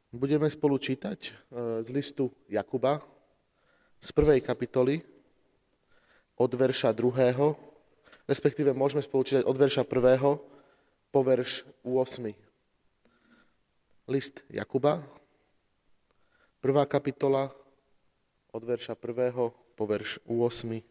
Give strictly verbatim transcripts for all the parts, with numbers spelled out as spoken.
Budeme spolu čítať z listu Jakuba, z prvej kapitoly, od verša druhého, respektíve môžeme spolu čítať od verša prvého po verš ôsmy. List Jakuba, prvá kapitola, od verša prvého po verš ôsmy.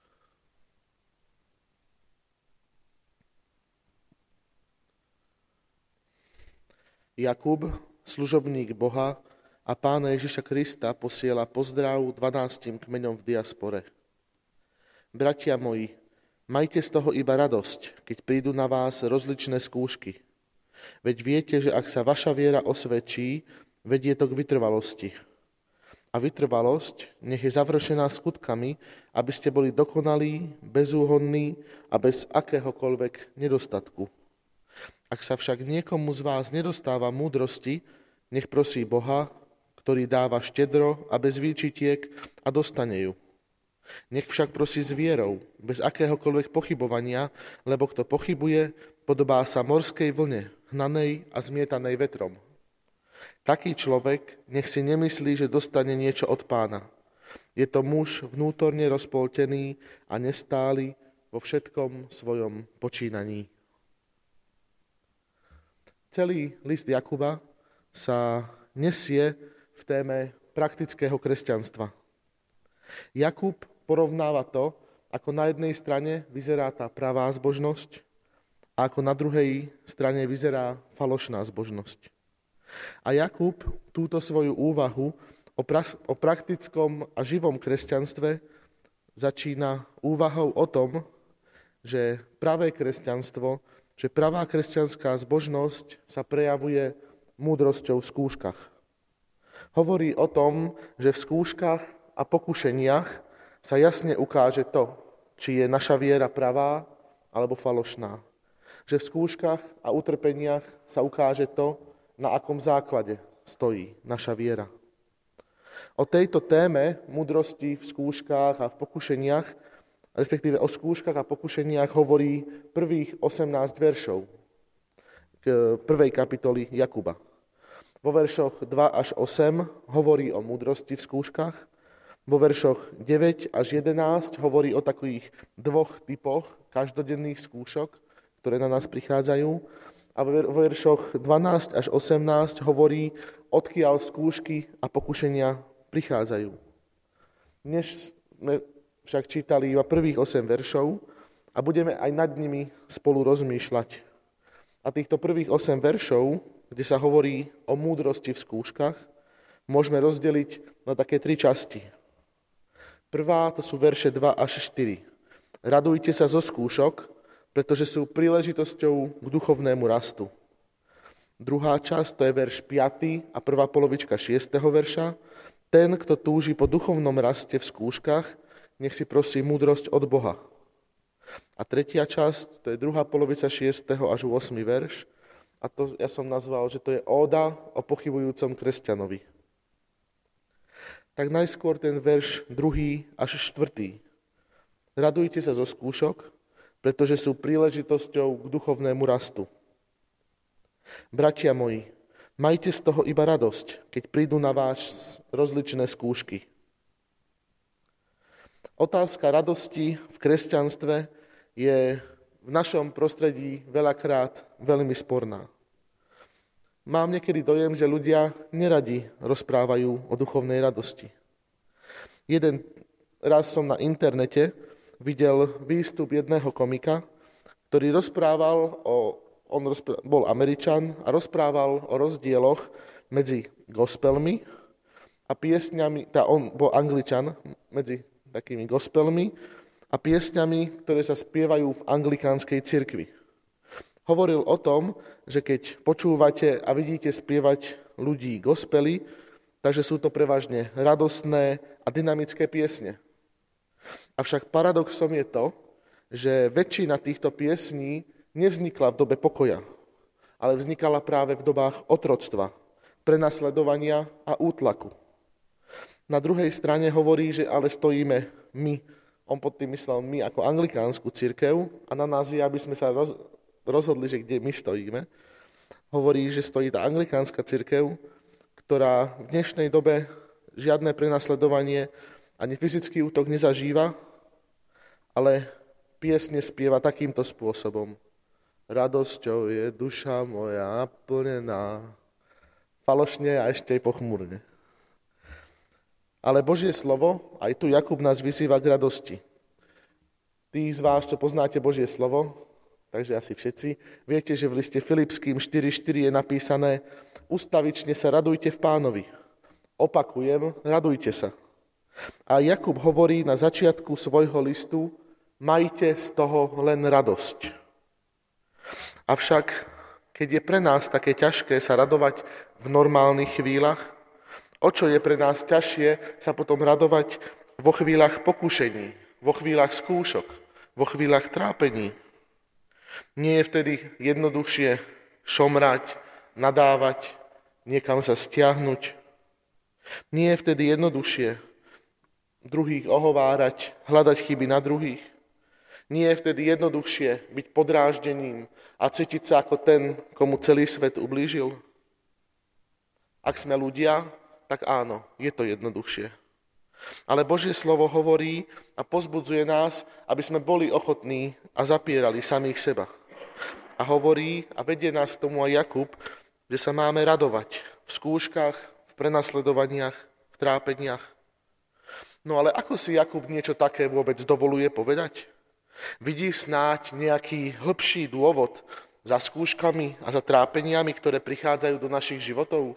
Jakub, služobník Boha a Pána Ježiša Krista, posiela pozdrav dvanástim kmeňom v diaspore. Bratia moji, majte z toho iba radosť, keď prídu na vás rozličné skúšky. Veď viete, že ak sa vaša viera osvedčí, vedie to k vytrvalosti. A vytrvalosť nech je završená skutkami, aby ste boli dokonalí, bezúhonní a bez akéhokoľvek nedostatku. Ak sa však niekomu z vás nedostáva múdrosti, nech prosí Boha, ktorý dáva štedro a bez výčitiek a dostane ju. Nech však prosí s vierou, bez akéhokoľvek pochybovania, lebo kto pochybuje, podobá sa morskej vlne, hnanej a zmietanej vetrom. Taký človek nech si nemyslí, že dostane niečo od Pána. Je to muž vnútorne rozpoltený a nestály vo všetkom svojom počínaní. Celý list Jakuba sa nesie v téme praktického kresťanstva. Jakub porovnáva to, ako na jednej strane vyzerá tá pravá zbožnosť a ako na druhej strane vyzerá falošná zbožnosť. A Jakub túto svoju úvahu o, pra- o praktickom a živom kresťanstve začína úvahou o tom, že pravé kresťanstvo, že pravá kresťanská zbožnosť sa prejavuje múdrosťou v skúškach. Hovorí o tom, že v skúškach a pokušeniach sa jasne ukáže to, či je naša viera pravá alebo falošná. Že v skúškach a utrpeniach sa ukáže to, na akom základe stojí naša viera. O tejto téme múdrosti v skúškach a v pokušeniach, respektíve o skúškach a pokušeniach hovorí prvých osemnásť veršov k prvej kapitoly Jakuba. Vo veršoch dva až osem hovorí o múdrosti v skúškach, vo veršoch deväť až jedenásť hovorí o takých dvoch typoch každodenných skúšok, ktoré na nás prichádzajú, a vo veršoch dvanásť až osemnásť hovorí, odkiaľ skúšky a pokušenia prichádzajú. Dnes sme však čítali iba prvých osem veršov a budeme aj nad nimi spolu rozmýšľať. A týchto prvých osem veršov, kde sa hovorí o múdrosti v skúškach, môžeme rozdeliť na také tri časti. Prvá to sú verše dva až štyri. Radujte sa zo skúšok, pretože sú príležitosťou k duchovnému rastu. Druhá časť to je verš piaty a prvá polovička šiesteho verša. Ten, kto túži po duchovnom raste v skúškach, nech si prosí múdrosť od Boha. A tretia časť, to je druhá polovica šiesteho až ôsmy verš. A to ja som nazval, že to je óda o pochybujúcom kresťanovi. Tak najskôr ten verš druhý až štvrtý. Radujte sa zo skúšok, pretože sú príležitosťou k duchovnému rastu. Bratia moji, majte z toho iba radosť, keď prídu na vás rozličné skúšky. Otázka radosti v kresťanstve je v našom prostredí veľakrát veľmi sporná. Mám niekedy dojem, že ľudia neradi rozprávajú o duchovnej radosti. Jeden raz som na internete videl výstup jedného komika, ktorý rozprával o, on rozprával, bol Američan a rozprával o rozdieloch medzi gospelmi a piesňami, tá on bol Angličan, medzi takými gospelmi a piesňami, ktoré sa spievajú v anglikánskej cirkvi. Hovoril o tom, že keď počúvate a vidíte spievať ľudí gospely, takže sú to prevažne radostné a dynamické piesne. Avšak paradoxom je to, že väčšina týchto piesní nevznikla v dobe pokoja, ale vznikala práve v dobách otroctva, prenasledovania a útlaku. Na druhej strane hovorí, že ale stojíme my, on pod tým myslel my ako anglikánsku cirkev a na nás je, aby sme sa roz, rozhodli, že kde my stojíme. Hovorí, že stojí tá anglikánska cirkev, ktorá v dnešnej dobe žiadne prenasledovanie ani fyzický útok nezažíva, ale piesne spieva takýmto spôsobom. Radosťou je duša moja naplnená. Falošne a ešte aj pochmúrne. Ale Božie slovo, aj tu Jakub nás vyzýva k radosti. Tí z vás, čo poznáte Božie slovo, takže asi všetci, viete, že v liste Filipským štyri štyri je napísané: ustavične sa radujte v Pánovi. Opakujem, radujte sa. A Jakub hovorí na začiatku svojho listu: majte z toho len radosť. Avšak, keď je pre nás také ťažké sa radovať v normálnych chvíľach, o čo je pre nás ťažšie sa potom radovať vo chvíľach pokúšení, vo chvíľach skúšok, vo chvíľach trápení. Nie je vtedy jednoduchšie šomrať, nadávať, niekam sa stiahnuť. Nie je vtedy jednoduchšie druhých ohovárať, hľadať chyby na druhých. Nie je vtedy jednoduchšie byť podráždením a cítiť sa ako ten, komu celý svet ublížil. Ak sme ľudia, tak áno, je to jednoduchšie. Ale Božie slovo hovorí a pozbudzuje nás, aby sme boli ochotní a zapierali samých seba. A hovorí a vedie nás k tomu aj Jakub, že sa máme radovať v skúškach, v prenasledovaniach, v trápeniach. No ale ako si Jakub niečo také vôbec dovoluje povedať? Vidí snáď nejaký hĺbší dôvod za skúškami a za trápeniami, ktoré prichádzajú do našich životov?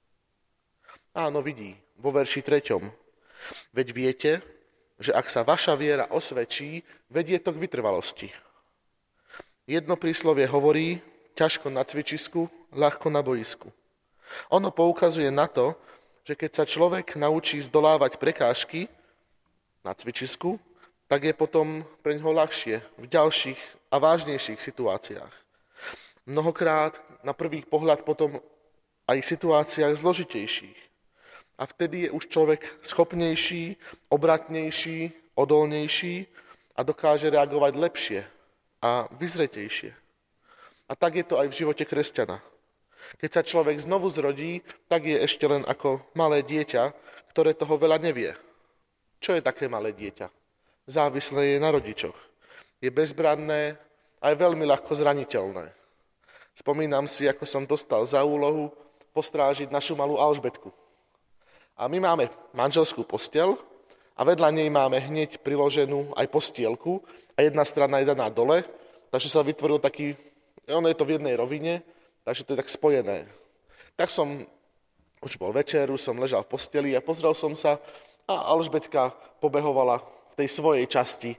Áno, vidí, vo verši treťom. Veď viete, že ak sa vaša viera osvedčí, vedie to k vytrvalosti. Jedno príslovie hovorí: ťažko na cvičisku, ľahko na boisku. Ono poukazuje na to, že keď sa človek naučí zdolávať prekážky na cvičisku, tak je potom preňho ľahšie v ďalších a vážnejších situáciách. Mnohokrát na prvý pohľad potom aj v situáciách zložitejších. A vtedy je už človek schopnejší, obratnejší, odolnejší a dokáže reagovať lepšie a vyzretejšie. A tak je to aj v živote kresťana. Keď sa človek znovu zrodí, tak je ešte len ako malé dieťa, ktoré toho veľa nevie. Čo je také malé dieťa? Závislé je na rodičoch. Je bezbranné a je veľmi ľahko zraniteľné. Spomínam si, ako som dostal za úlohu postrážiť našu malú Alžbetku. A my máme manželskú posteľ a vedľa nej máme hneď priloženú aj postielku a jedna strana je daná dole, takže sa vytvoril taký, ono je to v jednej rovine, takže to je tak spojené. Tak som, už bol večer, už som ležal v posteli a pozrel som sa a Alžbetka pobehovala v tej svojej časti, e,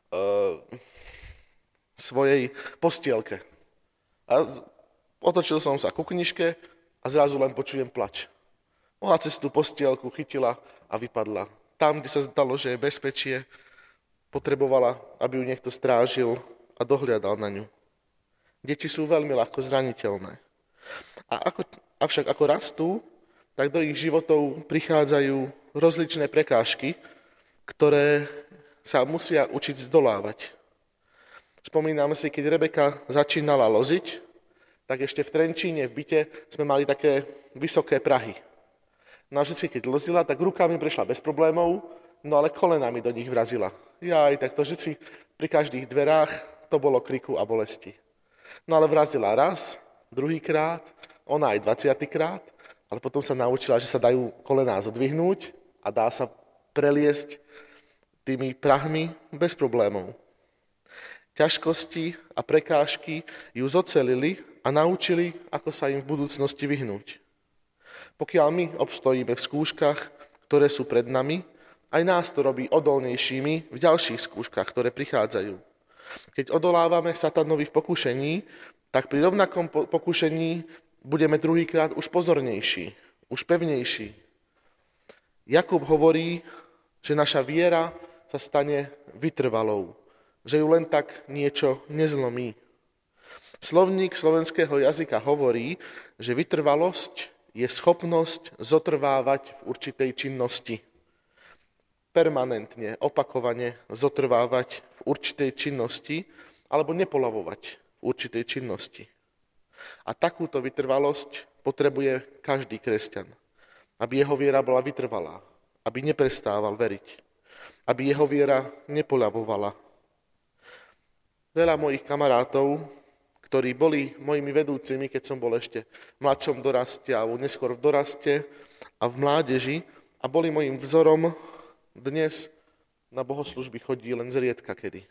svojej postielke. A otočil som sa ku knižke a zrazu len počujem plač. Mohla cez tú postielku, chytila a vypadla. Tam, kde sa zdalo, že je bezpečie, potrebovala, aby ju niekto strážil a dohliadal na ňu. Deti sú veľmi ľahko zraniteľné. A ako, avšak ako rastú, tak do ich životov prichádzajú rozličné prekážky, ktoré sa musia učiť zdolávať. Spomínam si, keď Rebeka začínala loziť, tak ešte v Trenčíne, v byte, sme mali také vysoké prahy. No a vždy, keď lozila, tak rukami prešla bez problémov, no ale kolenami do nich vrazila. Jaj, tak to vždy pri každých dverách to bolo kriku a bolesti. No ale vrazila raz, druhýkrát, ona aj dvaciatykrát, ale potom sa naučila, že sa dajú kolená zodvihnúť a dá sa preliesť tými prahmi bez problémov. Ťažkosti a prekážky ju zocelili a naučili, ako sa im v budúcnosti vyhnúť. Pokiaľ my obstojíme v skúškach, ktoré sú pred nami, aj nás to robí odolnejšími v ďalších skúškach, ktoré prichádzajú. Keď odolávame satanovi v pokušení, tak pri rovnakom pokušení budeme druhýkrát už pozornejší, už pevnejší. Jakub hovorí, že naša viera sa stane vytrvalou, že ju len tak niečo nezlomí. Slovník slovenského jazyka hovorí, že vytrvalosť je schopnosť zotrvávať v určitej činnosti. Permanentne, opakovane zotrvávať v určitej činnosti alebo nepolavovať v určitej činnosti. A takúto vytrvalosť potrebuje každý kresťan. aby jeho viera bola vytrvalá, aby neprestával veriť, aby jeho viera nepoľavovala. Veľa mojich kamarátov, ktorí boli mojimi vedúcimi, keď som bol ešte v mladšom doraste alebo neskôr v doraste a v mládeži a boli mojim vzorom, dnes na bohoslužby chodí len zriedka kedy.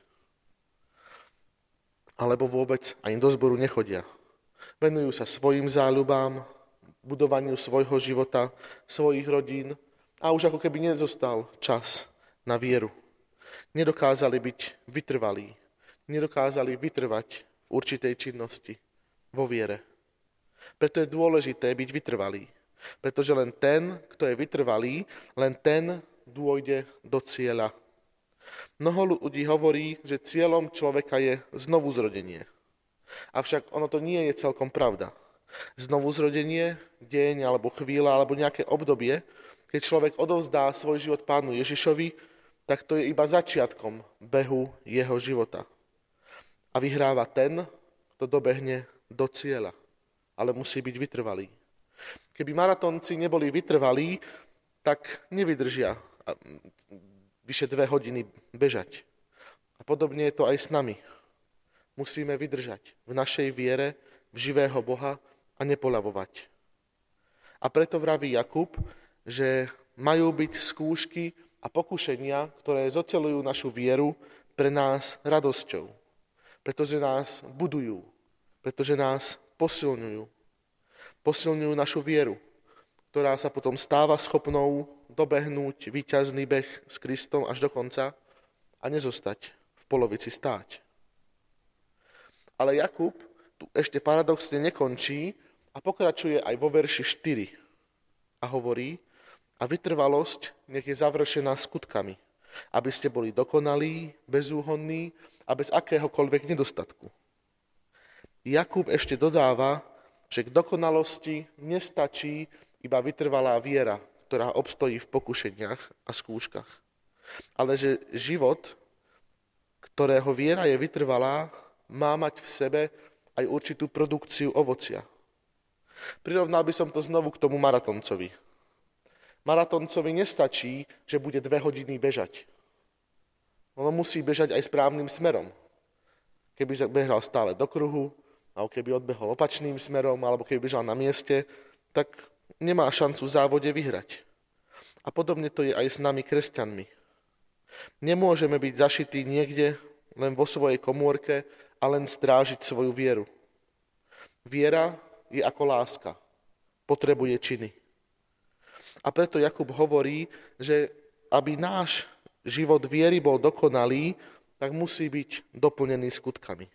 Alebo vôbec ani do zboru nechodia. Venujú sa svojim záľubám, budovaniu svojho života, svojich rodín a už ako keby nezostal čas na vieru. Nedokázali byť vytrvalí, nedokázali vytrvať v určitej činnosti, vo viere. Preto je dôležité byť vytrvalý, pretože len ten, kto je vytrvalý, len ten dôjde do cieľa. Mnoho ľudí hovorí, že cieľom človeka je znovuzrodenie. Avšak ono to nie je celkom pravda. Znovuzrodenie, deň alebo chvíľa alebo nejaké obdobie, keď človek odovzdá svoj život Pánu Ježišovi, tak to je iba začiatkom behu jeho života. A vyhráva ten, kto dobehne do cieľa, ale musí byť vytrvalý. Keby maratónci neboli vytrvalí, tak nevydržia vyše dve hodiny bežať. A podobne je to aj s nami. Musíme vydržať v našej viere, v živého Boha a nepoľavovať. A preto vraví Jakub, že majú byť skúšky a pokušenia, ktoré zoceľujú našu vieru pre nás radosťou. Pretože nás budujú, pretože nás posilňujú. Posilňujú našu vieru, ktorá sa potom stáva schopnou dobehnúť víťazný beh s Kristom až do konca a nezostať v polovici stáť. Ale Jakub tu ešte paradoxne nekončí a pokračuje aj vo verši štyri a hovorí: a vytrvalosť nech je završená skutkami, aby ste boli dokonalí, bezúhonní a bez akéhokoľvek nedostatku. Jakub ešte dodáva, že k dokonalosti nestačí iba vytrvalá viera, ktorá obstojí v pokušeniach a skúškach, ale že život, ktorého viera je vytrvalá, má mať v sebe aj určitú produkciu ovocia. Prirovnal by som to znovu k tomu maratoncovi. Maratoncovi nestačí, že bude dve hodiny bežať. On musí bežať aj správnym smerom. Keby behal stále do kruhu, alebo keby odbehol opačným smerom, alebo keby bežal na mieste, tak nemá šancu v závode vyhrať. A podobne to je aj s nami kresťanmi. Nemôžeme byť zašití niekde len vo svojej komórke a len strážiť svoju vieru. Viera je ako láska. Potrebuje činy. A preto Jakub hovorí, že aby náš život viery bol dokonalý, tak musí byť doplnený skutkami.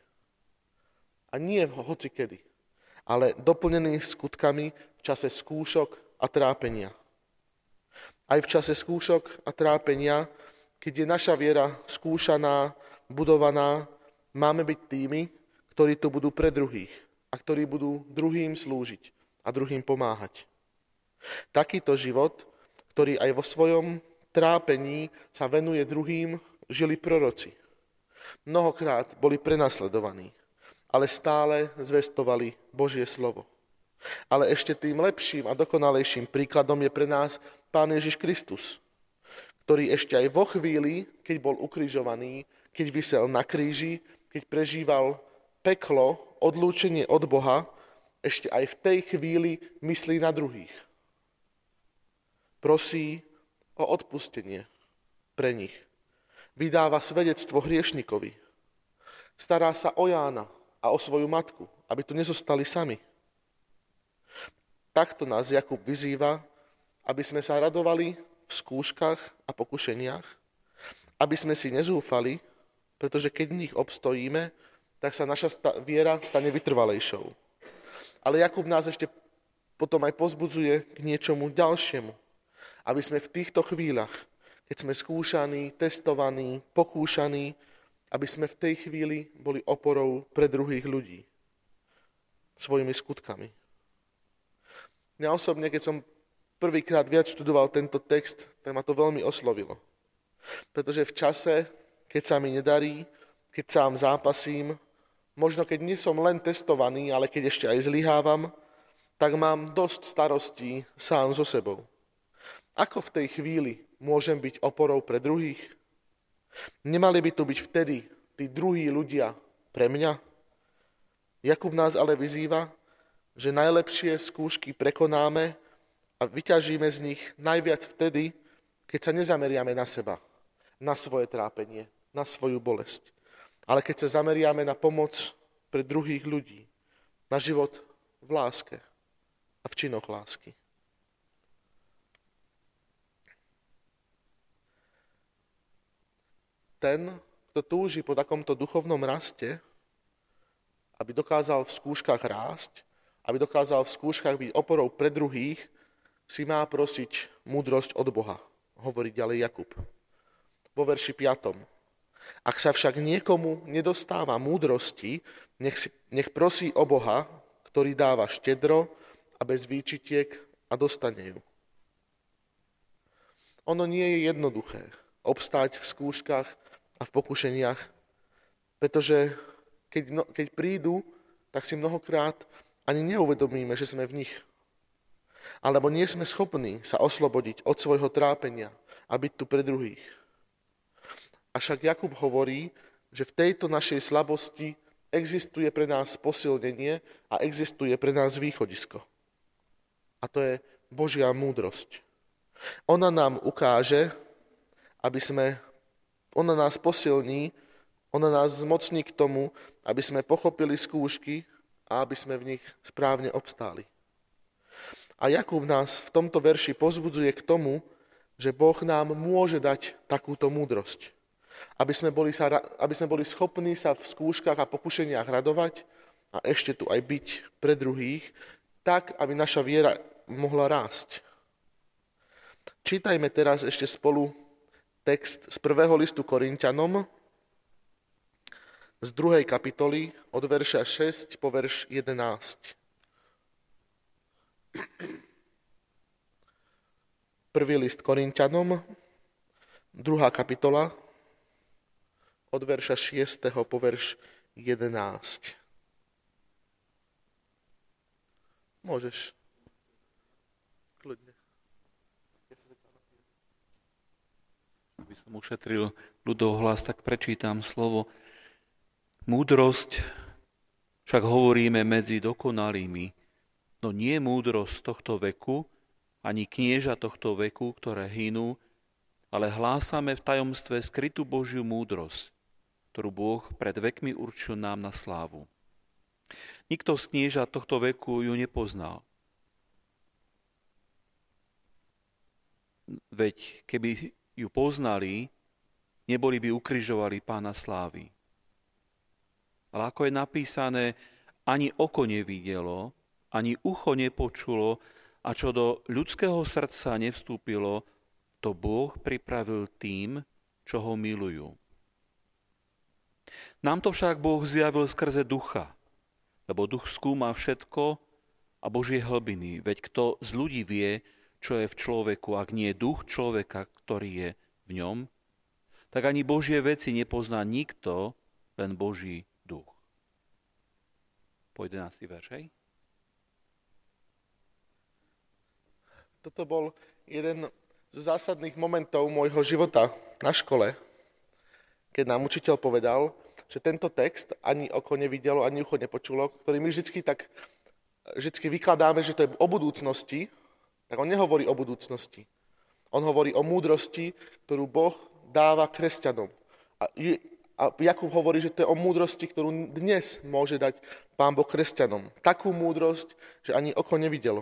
A nie hocikedy, ale doplnený skutkami v čase skúšok a trápenia. Aj v čase skúšok a trápenia, keď je naša viera skúšaná, budovaná, máme byť tými, ktorí tu budú pre druhých a ktorí budú druhým slúžiť a druhým pomáhať. Takýto život, ktorý aj vo svojom trápení sa venuje druhým, žili proroci. Mnohokrát boli prenasledovaní, ale stále zvestovali Božie slovo. Ale ešte tým lepším a dokonalejším príkladom je pre nás Pán Ježiš Kristus, ktorý ešte aj vo chvíli, keď bol ukrižovaný, keď visel na kríži, keď prežíval peklo, odlúčenie od Boha, ešte aj v tej chvíli myslí na druhých. Prosí o odpustenie pre nich. Vydáva svedectvo hriešnikovi. Stará sa o Jána a o svoju matku, aby tu nezostali sami. Takto nás Jakub vyzýva, aby sme sa radovali v skúškach a pokušeniach, aby sme si nezúfali, pretože keď v nich obstojíme, tak sa naša viera stane vytrvalejšou. Ale Jakub nás ešte potom aj pozbudzuje k niečomu ďalšiemu, aby sme v týchto chvíľach, keď sme skúšaní, testovaní, pokúšaní, aby sme v tej chvíli boli oporou pre druhých ľudí svojimi skutkami. Mňa osobne, keď som prvýkrát viac študoval tento text, tak ma to veľmi oslovilo. Pretože v čase, keď sa mi nedarí, keď sám zápasím, možno keď nie som len testovaný, ale keď ešte aj zlyhávam, tak mám dosť starostí sám so sebou. Ako v tej chvíli môžem byť oporou pre druhých? Nemali by tu byť vtedy tí druhí ľudia pre mňa? Jakub nás ale vyzýva, že najlepšie skúšky prekonáme a vyťažíme z nich najviac vtedy, keď sa nezameriame na seba, na svoje trápenie, na svoju bolesť, ale keď sa zameriame na pomoc pre druhých ľudí, na život v láske a v činoch lásky. Ten, kto túži po takomto duchovnom raste, aby dokázal v skúškach rásť, aby dokázal v skúškach byť oporou pre druhých, si má prosiť múdrosť od Boha, hovorí ďalej Jakub. Vo verši piatom. Ak sa však niekomu nedostáva múdrosti, nech, si, nech prosí o Boha, ktorý dáva štedro a bez výčitiek a dostane ju. Ono nie je jednoduché obstáť v skúškach a v pokušeniach, pretože keď, no, keď prídu, tak si mnohokrát ani neuvedomíme, že sme v nich. Alebo nie sme schopní sa oslobodiť od svojho trápenia a byť tu pre druhých. Avšak Jakub hovorí, že v tejto našej slabosti existuje pre nás posilnenie a existuje pre nás východisko. A to je Božia múdrosť. Ona nám ukáže, aby sme, ona nás posilní, ona nás zmocní k tomu, aby sme pochopili skúšky a aby sme v nich správne obstáli. A Jakub nás v tomto verši povzbudzuje k tomu, že Boh nám môže dať takúto múdrosť. Aby sme boli, sa, aby sme boli schopní sa v skúškach a pokušeniach radovať a ešte tu aj byť pre druhých, tak, aby naša viera mohla rásť. Čítajme teraz ešte spolu text z prvého listu Korinťanom, z druhej kapitoly, od verša šesť po verš jedenásť. Prvý list Korinťanom, druhá kapitola, od verša šiesteho po verš jedenásť. Môžeš. Kľudne. Aby som ušetril ľudov hlas, tak prečítam slovo. Múdrosť však hovoríme medzi dokonalými, no nie múdrosť tohto veku, ani knieža tohto veku, ktoré hynú, ale hlásame v tajomstve skrytú Božiu múdrosť, ktorú Boh pred vekmi určil nám na slávu. Nikto z knieža tohto veku ju nepoznal. Veď keby ju poznali, neboli by ukrižovali Pána slávy. Ale ako je napísané, ani oko nevidelo, ani ucho nepočulo, a čo do ľudského srdca nevstúpilo, to Boh pripravil tým, čo ho milujú. Nám to však Boh zjavil skrze ducha, lebo duch skúma všetko a Božie hlbiny, veď kto z ľudí vie, čo je v človeku, ak nie je duch človeka, ktorý je v ňom, tak ani Božie veci nepozná nikto, len Boží duch. Po jedenásty verš, hej? Toto bol jeden z zásadných momentov môjho života na škole, keď nám učiteľ povedal, že tento text ani oko nevidelo, ani ucho nepočulo, ktorý my vždycky tak vždycky vykladáme, že to je o budúcnosti, tak on nehovorí o budúcnosti. On hovorí o múdrosti, ktorú Boh dáva kresťanom. A, a Jakub hovorí, že to je o múdrosti, ktorú dnes môže dať Pán Boh kresťanom. Takú múdrosť, že ani oko nevidelo.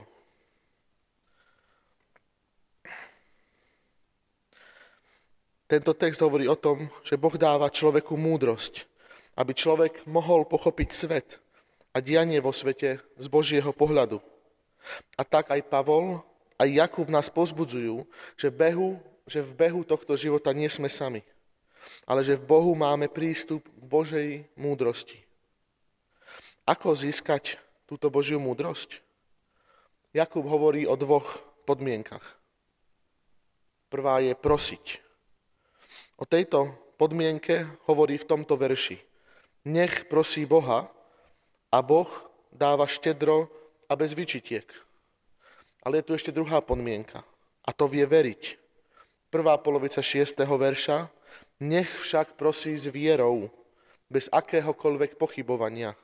Tento text hovorí o tom, že Boh dáva človeku múdrosť, aby človek mohol pochopiť svet a dianie vo svete z Božieho pohľadu. A tak aj Pavol, aj Jakub nás povzbudzujú, že, behu, že v behu tohto života nie sme sami, ale že v Bohu máme prístup k Božej múdrosti. Ako získať túto Božiu múdrosť? Jakub hovorí o dvoch podmienkach. Prvá je prosiť. O tejto podmienke hovorí v tomto verši. Nech prosí Boha a Boh dáva štedro a bez výčitiek. Ale je tu ešte druhá podmienka. a to vie veriť. Prvá polovica šiesteho verša. Nech však prosí s vierou, bez akéhokoľvek pochybovania.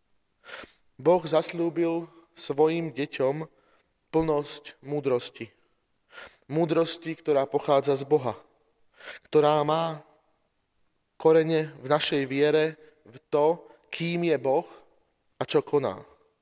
Boh zasľúbil svojim deťom plnosť múdrosti. Múdrosti, ktorá pochádza z Boha, ktorá má korene v našej viere v to, kým je Boh a čo koná.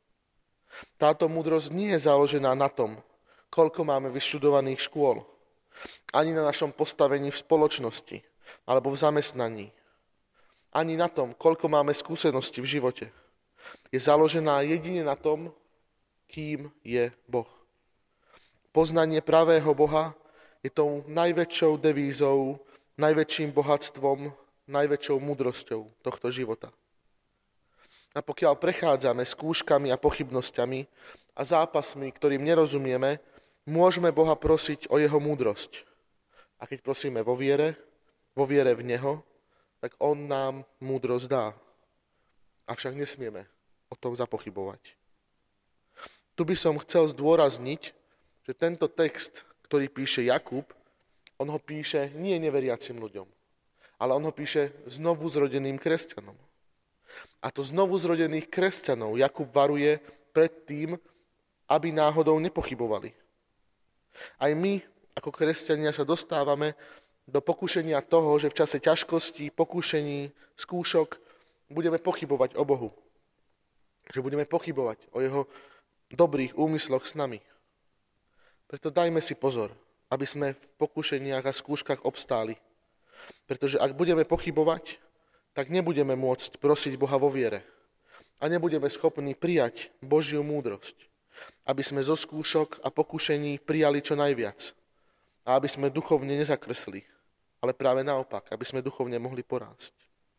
Táto múdrosť nie je založená na tom, koľko máme vyštudovaných škôl, ani na našom postavení v spoločnosti alebo v zamestnaní, ani na tom, koľko máme skúseností v živote. Je založená jedine na tom, kým je Boh. Poznanie pravého Boha je tou najväčšou devízou, najväčším bohatstvom, najväčšou múdrosťou tohto života. A pokiaľ prechádzame skúškami a pochybnosťami a zápasmi, ktorým nerozumieme, môžeme Boha prosiť o jeho múdrosť. A keď prosíme vo viere, vo viere v Neho, tak On nám múdrosť dá. Avšak nesmieme o tom zapochybovať. Tu by som chcel zdôrazniť, že tento text, ktorý píše Jakub, on ho píše nie neveriacim ľuďom, ale on ho píše znovu zrodeným kresťanom. A to znovu zrodených kresťanov Jakub varuje pred tým, aby náhodou nepochybovali. Aj my, ako kresťania, sa dostávame do pokušenia toho, že v čase ťažkostí, pokušení, skúšok budeme pochybovať o Bohu. Že budeme pochybovať o jeho dobrých úmysloch s nami. Preto dajme si pozor, aby sme v pokušeniach a skúškach obstáli. Pretože ak budeme pochybovať, tak nebudeme môcť prosiť Boha vo viere a nebudeme schopní prijať Božiu múdrosť, aby sme zo skúšok a pokušení prijali čo najviac a aby sme duchovne nezakrsli, ale práve naopak, aby sme duchovne mohli porásť.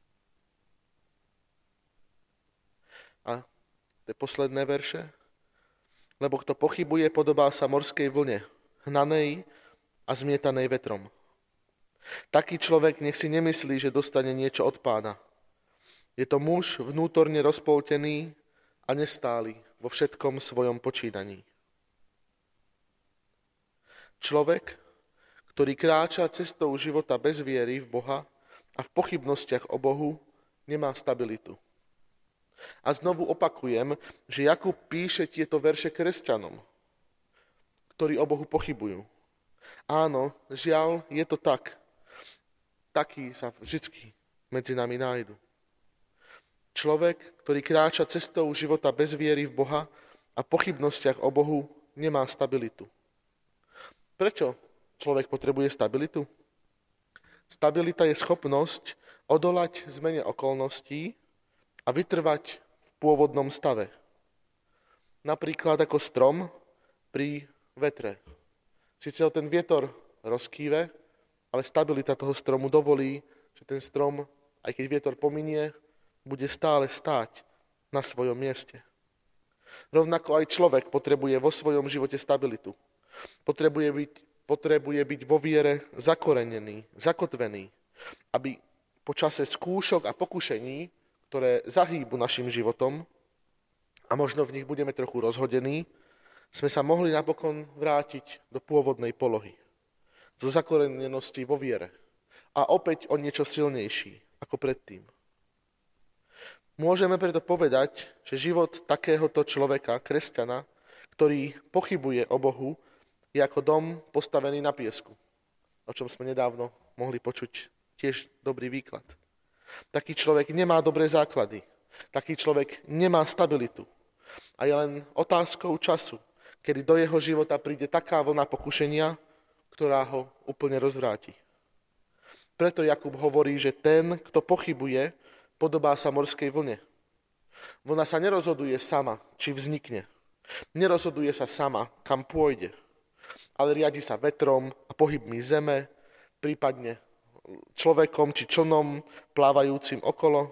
A tie posledné verše. Lebo kto pochybuje, podobá sa morskej vlne, hnanej a zmietanej vetrom. Taký človek nech si nemyslí, že dostane niečo od Pána. Je to muž vnútorne rozpoltený a nestály vo všetkom svojom počínaní. Človek, ktorý kráča cestou života bez viery v Boha a v pochybnostiach o Bohu, nemá stabilitu. A znovu opakujem, že Jakub píše tieto verše kresťanom, ktorí o Bohu pochybujú. Áno, žiaľ, je to tak. Takí sa vždy medzi nami nájdu. Človek, ktorý kráča cestou života bez viery v Boha a pochybnostiach o Bohu, nemá stabilitu. Prečo človek potrebuje stabilitu? Stabilita je schopnosť odolať zmene okolností a vytrvať v pôvodnom stave. Napríklad ako strom pri vetre. Sice ho ten vietor rozkýve, ale stabilita toho stromu dovolí, že ten strom, aj keď vietor pominie, bude stále stáť na svojom mieste. Rovnako aj človek potrebuje vo svojom živote stabilitu. Potrebuje byť, potrebuje byť vo viere zakorenený, zakotvený, aby po čase skúšok a pokušení, ktoré zahýbu našim životom a možno v nich budeme trochu rozhodení, sme sa mohli napokon vrátiť do pôvodnej polohy. Do zakorenenosti vo viere. A opäť o niečo silnejší ako predtým. Môžeme preto povedať, že život takéhoto človeka, kresťana, ktorý pochybuje o Bohu, je ako dom postavený na piesku, o čom sme nedávno mohli počuť tiež dobrý výklad. Taký človek nemá dobré základy. Taký človek nemá stabilitu. A je len otázkou času, kedy do jeho života príde taká vlna pokušenia, ktorá ho úplne rozvráti. Preto Jakub hovorí, že ten, kto pochybuje, podobá sa morskej vlne. Vlna sa nerozhoduje sama, či vznikne. Nerozhoduje sa sama, kam pôjde. Ale riadi sa vetrom a pohybmi zeme, prípadne človekom či člnom plávajúcim okolo.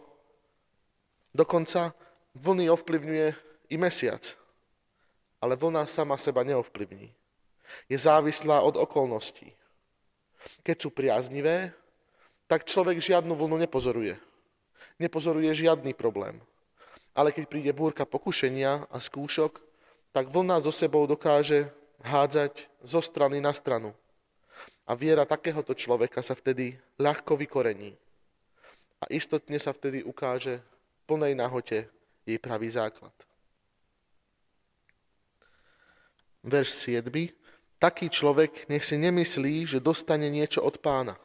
Dokonca vlny ovplyvňuje i mesiac, ale vlna sama seba neovplyvní. Je závislá od okolností. Keď sú priaznivé, tak človek žiadnu vlnu nepozoruje. Nepozoruje žiadny problém. Ale keď príde búrka pokušenia a skúšok, tak vlna so sebou dokáže hádzať zo strany na stranu. A viera takéhoto človeka sa vtedy ľahko vykorení. A istotne sa vtedy ukáže v plnej nahote jej pravý základ. Verš siedmy. Taký človek nech si nemyslí, že dostane niečo od Pána.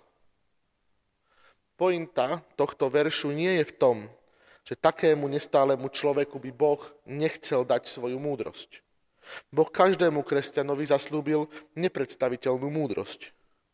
Pointa tohto veršu nie je v tom, že takému nestálemu človeku by Boh nechcel dať svoju múdrosť. Boh každému kresťanovi zaslúbil nepredstaviteľnú múdrosť.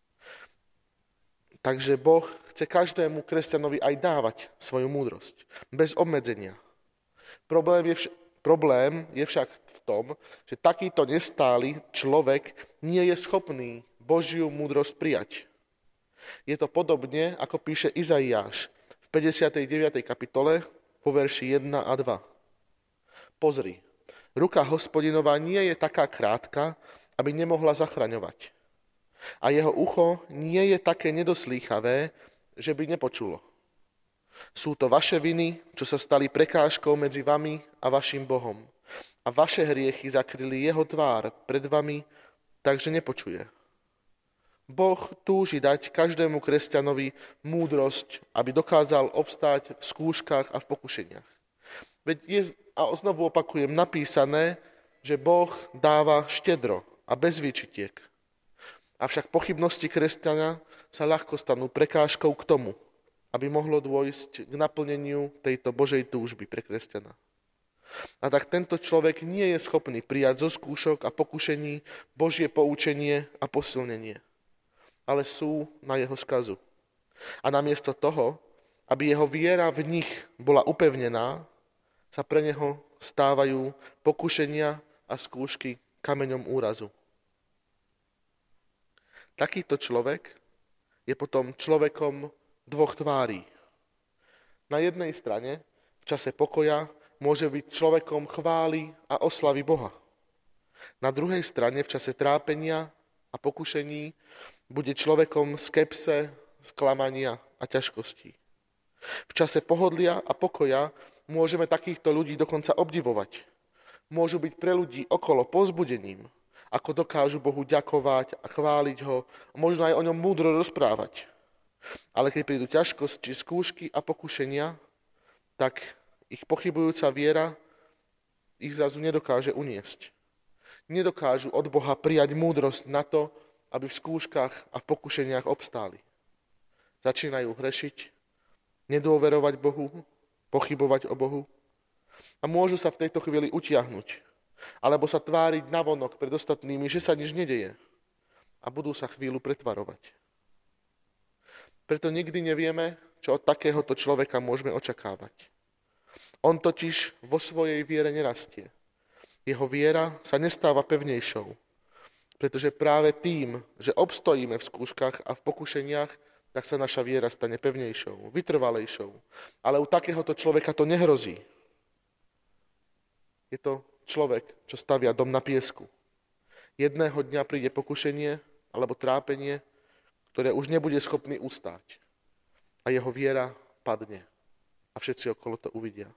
Takže Boh chce každému kresťanovi aj dávať svoju múdrosť, bez obmedzenia. Problém je, vš- problém je však v tom, že takýto nestály človek nie je schopný Božiu múdrosť prijať. Je to podobne, ako píše Izaiáš v päťdesiatej deviatej kapitole po verši jeden a dva. Pozri, ruka Hospodinová nie je taká krátka, aby nemohla zachraňovať. A jeho ucho nie je také nedoslýchavé, že by nepočulo. Sú to vaše viny, čo sa stali prekážkou medzi vami a vašim Bohom. A vaše hriechy zakryli jeho tvár pred vami, takže nepočuje. Boh túži dať každému kresťanovi múdrosť, aby dokázal obstáť v skúškach a v pokušeniach. Veď je, a znovu opakujem, napísané, že Boh dáva štedro a bez výčitiek. Avšak pochybnosti kresťana sa ľahko stanú prekážkou k tomu, aby mohlo dôjsť k naplneniu tejto Božej túžby pre kresťana. A tak tento človek nie je schopný prijať zo skúšok a pokušení Božie poučenie a posilnenie, ale sú na jeho skazu. A namiesto toho, aby jeho viera v nich bola upevnená, sa pre neho stávajú pokušenia a skúšky kameňom úrazu. Takýto človek je potom človekom dvoch tvárí. Na jednej strane v čase pokoja môže byť človekom chvály a oslavy Boha. Na druhej strane v čase trápenia a pokušení bude človekom skepse, sklamania a ťažkostí. V čase pohodlia a pokoja môžeme takýchto ľudí dokonca obdivovať. Môžu byť pre ľudí okolo povzbudením, ako dokážu Bohu ďakovať a chváliť ho, možno aj o ňom múdro rozprávať. Ale keď prídu ťažkosti, skúšky a pokušenia, tak ich pochybujúca viera ich zrazu nedokáže uniesť. Nedokážu od Boha prijať múdrosť na to, aby v skúškach a v pokušeniach obstáli. Začínajú hrešiť, nedôverovať Bohu, pochybovať o Bohu a môžu sa v tejto chvíli utiahnuť alebo sa tváriť navonok pred ostatnými, že sa nič nedeje a budú sa chvíľu pretvarovať. Preto nikdy nevieme, čo od takéhoto človeka môžeme očakávať. On totiž vo svojej viere nerastie. Jeho viera sa nestáva pevnejšou, pretože práve tým, že obstojíme v skúškach a v pokušeniach, tak sa naša viera stane pevnejšou, vytrvalejšou. Ale u takéhoto človeka to nehrozí. Je to človek, čo stavia dom na piesku. Jedného dňa príde pokušenie alebo trápenie, ktoré už nebude schopný ustáť. A jeho viera padne. A všetci okolo to uvidia.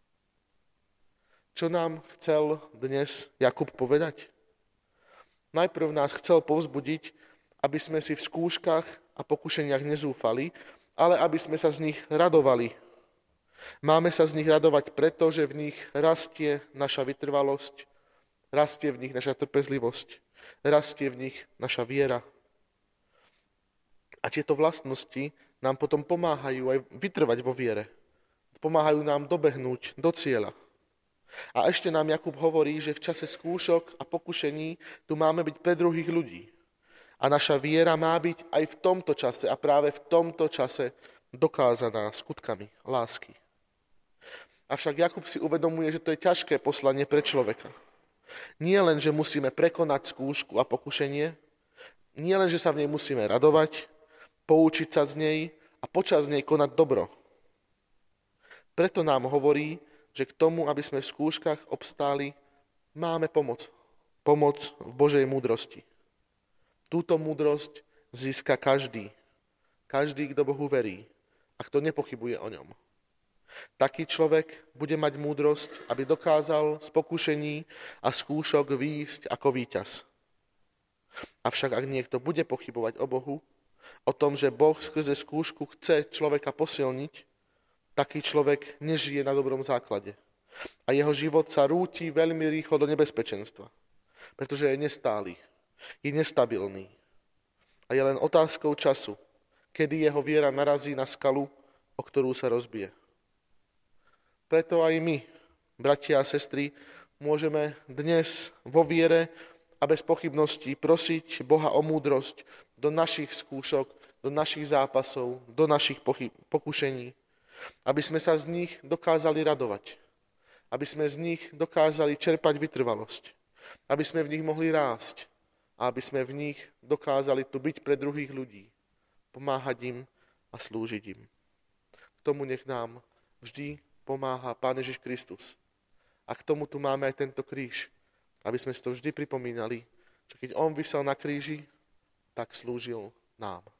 Čo nám chcel dnes Jakub povedať? Najprv nás chcel povzbudiť, aby sme si v skúškach a pokušeniach nezúfali, ale aby sme sa z nich radovali. Máme sa z nich radovať preto, že v nich rastie naša vytrvalosť, rastie v nich naša trpezlivosť, rastie v nich naša viera. A tieto vlastnosti nám potom pomáhajú aj vytrvať vo viere. Pomáhajú nám dobehnúť do cieľa. A ešte nám Jakub hovorí, že v čase skúšok a pokušení tu máme byť pre druhých ľudí. A naša viera má byť aj v tomto čase a práve v tomto čase dokázaná skutkami lásky. Avšak Jakub si uvedomuje, že to je ťažké poslanie pre človeka. Nie len, že musíme prekonať skúšku a pokušenie, nie len, že sa v nej musíme radovať, poučiť sa z nej a počas nej konať dobro. Preto nám hovorí, že k tomu, aby sme v skúškach obstáli, máme pomoc. Pomoc v Božej múdrosti. Túto múdrosť získa každý. Každý, kto Bohu verí a kto nepochybuje o ňom. Taký človek bude mať múdrosť, aby dokázal z pokušení a skúšok výjsť ako víťaz. Avšak ak niekto bude pochybovať o Bohu, o tom, že Boh skrze skúšku chce človeka posilniť, taký človek nežije na dobrom základe. A jeho život sa rúti veľmi rýchlo do nebezpečenstva, pretože je nestály, je nestabilný. A je len otázkou času, kedy jeho viera narazí na skalu, o ktorú sa rozbije. Preto aj my, bratia a sestry, môžeme dnes vo viere a bez pochybností prosiť Boha o múdrosť do našich skúšok, do našich zápasov, do našich pochyb, pokušení, aby sme sa z nich dokázali radovať, aby sme z nich dokázali čerpať vytrvalosť, aby sme v nich mohli rásť a aby sme v nich dokázali tu byť pre druhých ľudí, pomáhať im a slúžiť im. K tomu nech nám vždy pomáha Pán Ježiš Kristus. A k tomu tu máme aj tento kríž, aby sme si to vždy pripomínali, že keď on visel na kríži, tak slúžil nám.